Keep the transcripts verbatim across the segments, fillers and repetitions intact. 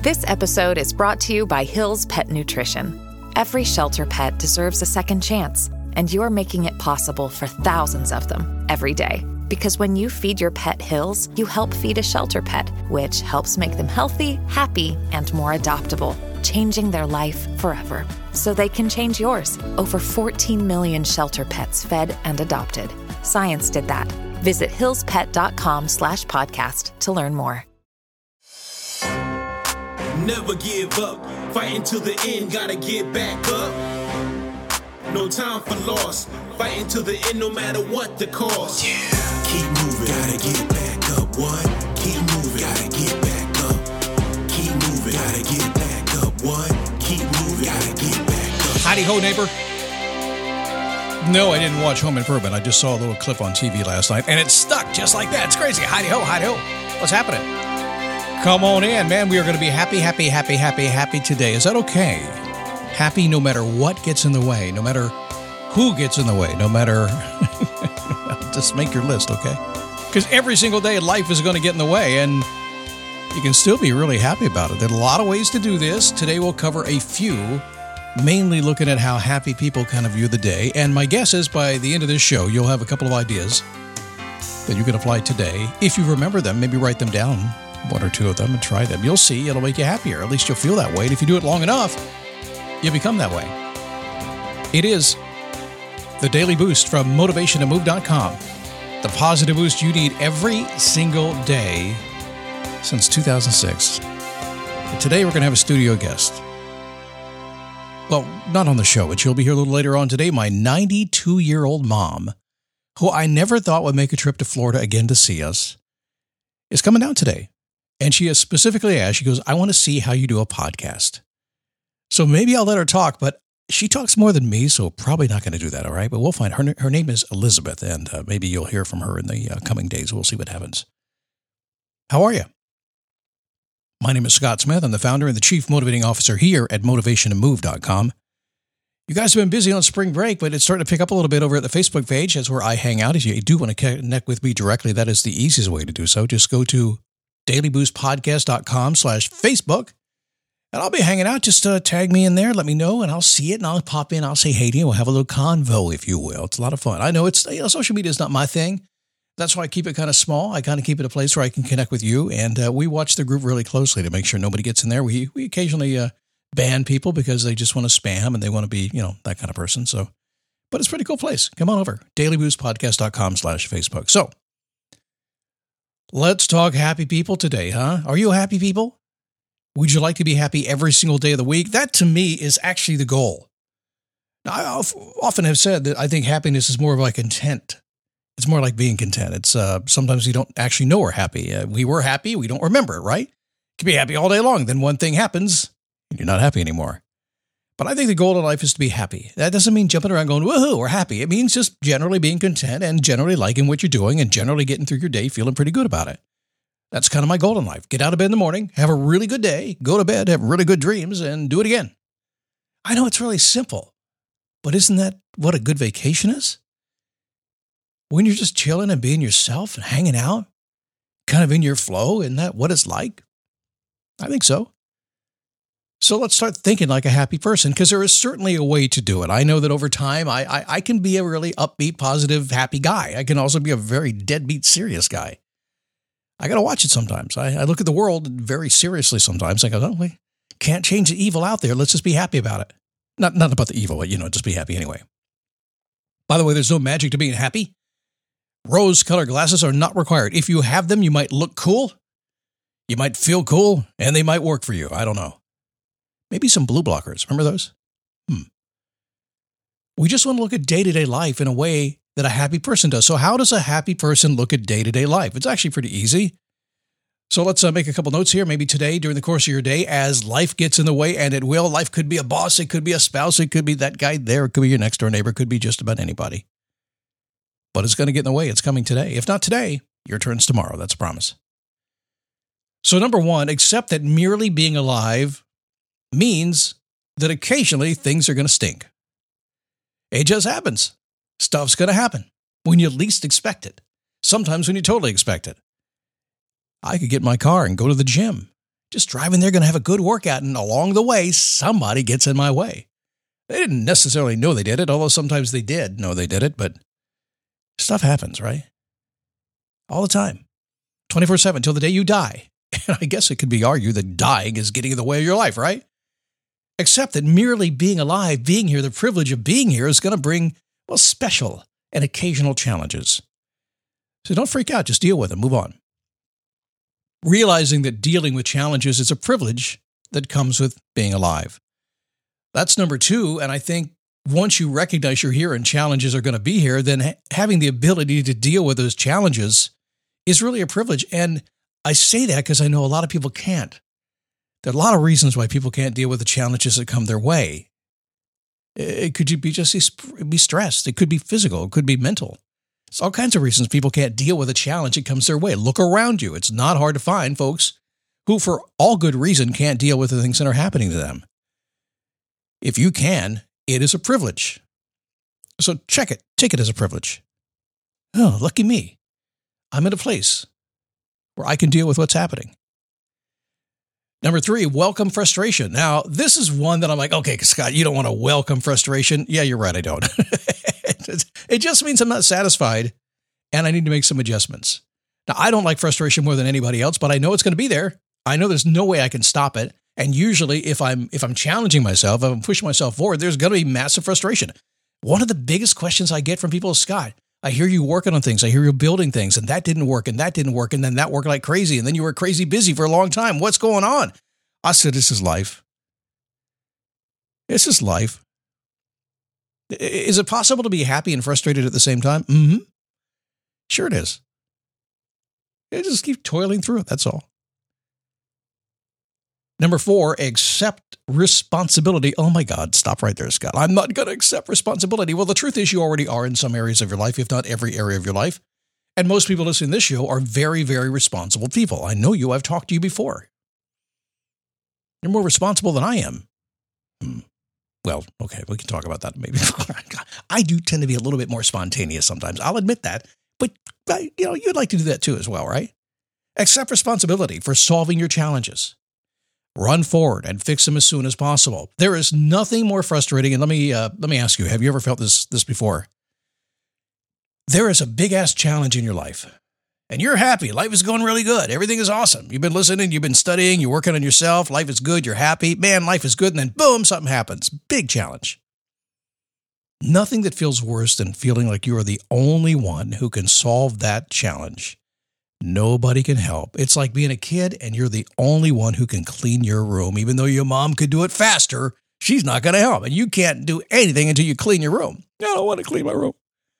This episode is brought to you by Hill's Pet Nutrition. Every shelter pet deserves a second chance, and you're making it possible for thousands of them every day. Because when you feed your pet Hill's, you help feed a shelter pet, which helps make them healthy, happy, and more adoptable, changing their life forever. So they can change yours. Over fourteen million shelter pets fed and adopted. Science did that. Visit hillspet.com slash podcast to learn more. Never give up. Fighting till the end, gotta get back up. No time for loss. Fighting till the end, no matter what the cost. Yeah. Keep moving, gotta get back up. What? Keep moving, gotta get back up. Keep moving, gotta get back up. What? Keep moving, gotta get back up. Howdy ho, neighbor. No, I didn't watch Home Improvement. I just saw a little clip on T V last night, and it stuck just like that. It's crazy. Howdy ho, howdy ho. What's happening? Come on in, man. We are going to be happy, happy, happy, happy, happy today. Is that okay? Happy no matter what gets in the way, no matter who gets in the way, no matter... Just make your list, okay? Because every single day life is going to get in the way, and you can still be really happy about it. There are a lot of ways to do this. Today we'll cover a few, mainly looking at how happy people kind of view the day. And my guess is by the end of this show, you'll have a couple of ideas that you can apply today. If you remember them, maybe write them down, one or two of them, and try them. You'll see it'll make you happier. At least you'll feel that way. And if you do it long enough, you become that way. It is the Daily Boost from motivation to move dot com. The positive boost you need every single day since two thousand six. And today we're going to have a studio guest. Well, not on the show, but she'll be here a little later on today. My ninety-two-year-old mom, who I never thought would make a trip to Florida again to see us, is coming down today. And she has specifically asked, she goes, I want to see how you do a podcast. So maybe I'll let her talk, but she talks more than me, so probably not going to do that, all right? But we'll find her. Her name is Elizabeth, and uh, maybe you'll hear from her in the uh, coming days. We'll see what happens. How are you? My name is Scott Smith. I'm the founder and the chief motivating officer here at motivation to move dot com. You guys have been busy on spring break, but it's starting to pick up a little bit over at the Facebook page. That's where I hang out. If you do want to connect with me directly, that is the easiest way to do so. Just go to dailyboostpodcast.com slash Facebook. And I'll be hanging out. Just uh, tag me in there. Let me know, and I'll see it, and I'll pop in. I'll say hey to you. We'll have a little convo, if you will. It's a lot of fun. I know it's you know, social media is not my thing. That's why I keep it kind of small. I kind of keep it a place where I can connect with you, and uh, we watch the group really closely to make sure nobody gets in there. We we occasionally uh, ban people because they just want to spam and they want to be, you know, that kind of person. So, but it's a pretty cool place. Come on over. dailyboostpodcast.com slash Facebook. So, let's talk happy people today, huh? Are you happy people? Would you like to be happy every single day of the week? That, to me, is actually the goal. Now, I often have said that I think happiness is more of like content. It's more like being content. It's uh, sometimes we don't actually know we're happy. Uh, we were happy. We don't remember it, right? You can be happy all day long. Then one thing happens, and you're not happy anymore. But I think the goal in life is to be happy. That doesn't mean jumping around going, woohoo, we're happy. It means just generally being content and generally liking what you're doing and generally getting through your day feeling pretty good about it. That's kind of my goal in life. Get out of bed in the morning, have a really good day, go to bed, have really good dreams, and do it again. I know it's really simple, but isn't that what a good vacation is? When you're just chilling and being yourself and hanging out, kind of in your flow, isn't that what it's like? I think so. So let's start thinking like a happy person, because there is certainly a way to do it. I know that over time, I, I, I can be a really upbeat, positive, happy guy. I can also be a very deadbeat, serious guy. I got to watch it sometimes. I, I look at the world very seriously sometimes. I go, oh, we can't change the evil out there. Let's just be happy about it. Not, not about the evil, but, you know, just be happy anyway. By the way, there's no magic to being happy. Rose-colored glasses are not required. If you have them, you might look cool. You might feel cool, and they might work for you. I don't know. Maybe some blue blockers. Remember those? Hmm. We just want to look at day-to-day life in a way that a happy person does. So how does a happy person look at day-to-day life? It's actually pretty easy. So let's uh, make a couple notes here. Maybe today, during the course of your day, as life gets in the way, and it will. Life could be a boss. It could be a spouse. It could be that guy there. It could be your next-door neighbor. It could be just about anybody. But it's going to get in the way. It's coming today. If not today, your turn's tomorrow. That's a promise. So number one, accept that merely being alive means that occasionally things are going to stink. It just happens. Stuff's going to happen when you least expect it. Sometimes when you totally expect it. I could get in my car and go to the gym. Just driving there, going to have a good workout, and along the way, somebody gets in my way. They didn't necessarily know they did it, although sometimes they did know they did it, but stuff happens, right? All the time. twenty-four seven, till the day you die. And I guess it could be argued that dying is getting in the way of your life, right? Except that merely being alive, being here, the privilege of being here is going to bring, well, special and occasional challenges. So don't freak out, just deal with them, move on. Realizing that dealing with challenges is a privilege that comes with being alive. That's number two, and I think once you recognize you're here and challenges are going to be here, then ha- having the ability to deal with those challenges is really a privilege. And I say that because I know a lot of people can't. There are a lot of reasons why people can't deal with the challenges that come their way. It could be just be stressed. It could be physical. It could be mental. There's all kinds of reasons people can't deal with a challenge that comes their way. Look around you. It's not hard to find folks who, for all good reason, can't deal with the things that are happening to them. If you can, it is a privilege. So check it. Take it as a privilege. Oh, lucky me. I'm in a place where I can deal with what's happening. Number three, welcome frustration. Now, this is one that I'm like, okay, Scott, you don't want to welcome frustration. Yeah, you're right, I don't. It just means I'm not satisfied and I need to make some adjustments. Now, I don't like frustration more than anybody else, but I know it's going to be there. I know there's no way I can stop it. And usually if I'm if I'm challenging myself, if I'm pushing myself forward, there's going to be massive frustration. One of the biggest questions I get from people is, Scott, I hear you working on things. I hear you building things, and that didn't work, and that didn't work, and then that worked like crazy, and then you were crazy busy for a long time. What's going on? I said, this is life. This is life. Is it possible to be happy and frustrated at the same time? Mm-hmm. Sure it is. You just keep toiling through it, that's all. Number four, accept responsibility. Oh my God, stop right there, Scott. I'm not going to accept responsibility. Well, the truth is you already are in some areas of your life, if not every area of your life. And most people listening to this show are very, very responsible people. I know you. I've talked to you before. You're more responsible than I am. Hmm. Well, okay, we can talk about that maybe. I do tend to be a little bit more spontaneous sometimes. I'll admit that. But, you know, you'd like to do that too as well, right? Accept responsibility for solving your challenges. Run forward and fix them as soon as possible. There is nothing more frustrating. And let me uh, let me ask you, have you ever felt this this before? There is a big-ass challenge in your life, and you're happy. Life is going really good. Everything is awesome. You've been listening. You've been studying. You're working on yourself. Life is good. You're happy. Man, life is good. And then, boom, something happens. Big challenge. Nothing that feels worse than feeling like you are the only one who can solve that challenge. Nobody can help. It's like being a kid and you're the only one who can clean your room. Even though your mom could do it faster, she's not going to help. And you can't do anything until you clean your room. I don't want to clean my room.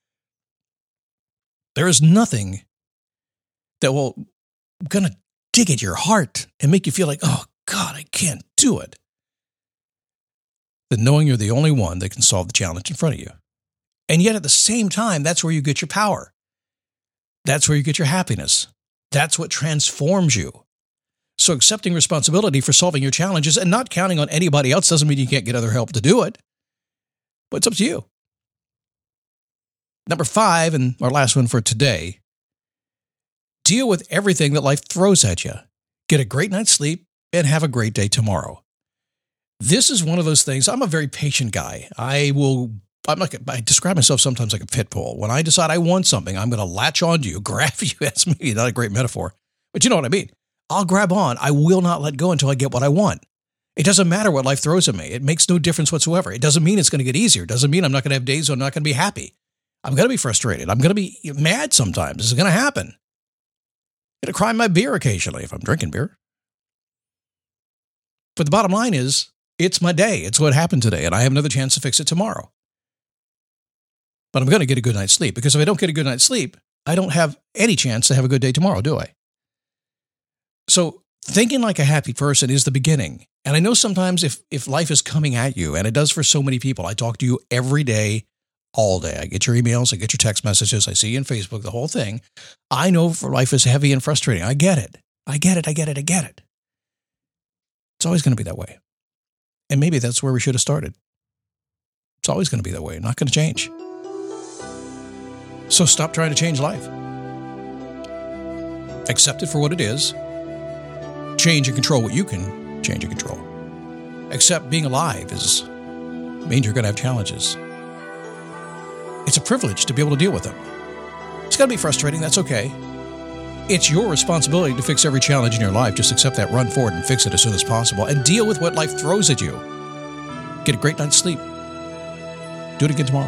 There is nothing that will going to dig at your heart and make you feel like, oh, God, I can't do it. Than knowing you're the only one that can solve the challenge in front of you. And yet at the same time, that's where you get your power. That's where you get your happiness. That's what transforms you. So accepting responsibility for solving your challenges and not counting on anybody else doesn't mean you can't get other help to do it. But it's up to you. Number five, and our last one for today, deal with everything that life throws at you. Get a great night's sleep and have a great day tomorrow. This is one of those things. I'm a very patient guy. I will I'm like, I describe myself sometimes like a pit bull. When I decide I want something, I'm going to latch on to you, grab you. That's maybe not a great metaphor, but you know what I mean. I'll grab on. I will not let go until I get what I want. It doesn't matter what life throws at me. It makes no difference whatsoever. It doesn't mean it's going to get easier. It doesn't mean I'm not going to have days where I'm not going to be happy. I'm going to be frustrated. I'm going to be mad sometimes. This is going to happen. I'm going to cry in my beer occasionally if I'm drinking beer. But the bottom line is, it's my day. It's what happened today, and I have another chance to fix it tomorrow. But I'm going to get a good night's sleep, because if I don't get a good night's sleep, I don't have any chance to have a good day tomorrow, do I? So thinking like a happy person is the beginning. And I know sometimes if, if life is coming at you, and it does for so many people, I talk to you every day, all day. I get your emails, I get your text messages, I see you on Facebook, the whole thing. I know for life is heavy and frustrating. I get it. I get it. I get it. I get it. It's always going to be that way. And maybe that's where we should have started. It's always going to be that way. Not going to change. So stop trying to change life. Accept it for what it is. change and control what you can change and control. Except being alive is means you're going to have challenges. It's a privilege to be able to deal with them. It's going to be frustrating. That's okay. It's your responsibility to fix every challenge in your life. Just accept that, run forward, and fix it as soon as possible, and deal with what life throws at you. Get a great night's sleep. Do it again tomorrow.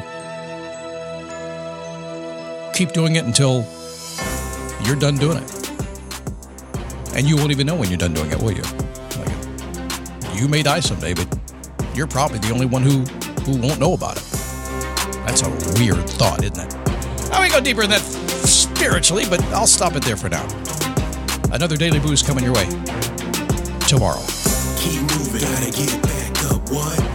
Keep doing it until you're done doing it. And you won't even know when you're done doing it, will you? Like, you may die someday, but you're probably the only one who, who won't know about it. That's a weird thought, isn't it? Now we go deeper in that spiritually, but I'll stop it there for now. Another Daily Boost coming your way tomorrow. Keep moving, gotta get back up, what?